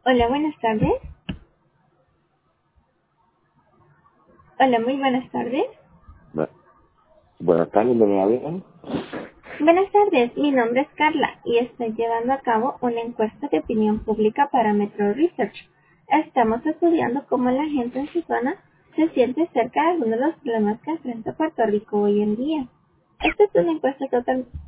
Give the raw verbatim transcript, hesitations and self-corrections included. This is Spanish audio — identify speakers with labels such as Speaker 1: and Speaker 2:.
Speaker 1: Hola, buenas tardes. Hola, muy buenas tardes.
Speaker 2: Bu- Buenas tardes, ¿me hablan?
Speaker 1: Buenas tardes, mi nombre es Carla y estoy llevando a cabo una encuesta de opinión pública para Metro Research. Estamos estudiando cómo la gente en su zona se siente cerca de algunos de los problemas que enfrenta Puerto Rico hoy en día. Esta es una encuesta total,